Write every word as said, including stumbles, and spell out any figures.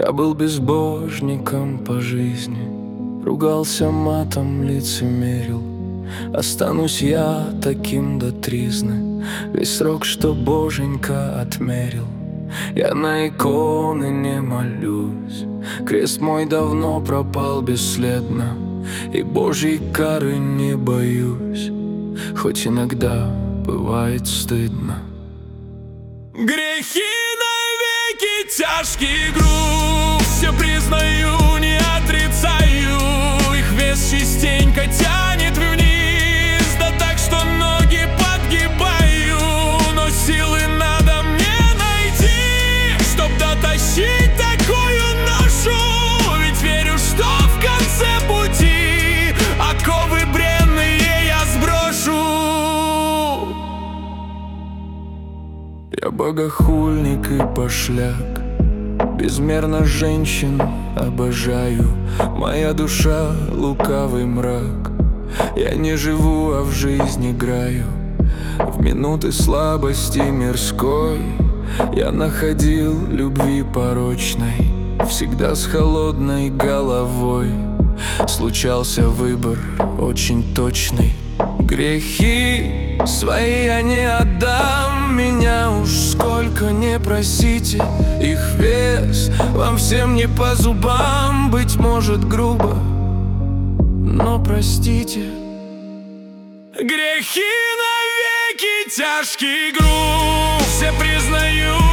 Я был безбожником по жизни, ругался матом, лицемерил. Останусь я таким до тризны, весь срок, что Боженька отмерил. Я на иконы не молюсь, крест мой давно пропал бесследно, и Божьей кары не боюсь, хоть иногда бывает стыдно. Грехи навеки тяжкий груз, все признаю, не отрицаю. Их вес частенько тянет вниз, да так, что ноги подгибаю. Но силы надо мне найти, чтоб дотащить такую ношу. Ведь верю, что в конце пути оковы бренные я сброшу. Я богохульник и пошляк, безмерно женщин обожаю. Моя душа — лукавый мрак. Я не живу, а в жизнь играю. В минуты слабости мирской я находил любви порочной, всегда с холодной головой. Случался выбор очень точный. Грехи свои я не отдам, меня уж сколько не просите. Их вес вам всем не по зубам, быть может грубо, но простите. Грехи навеки тяжкий груз, все признаю,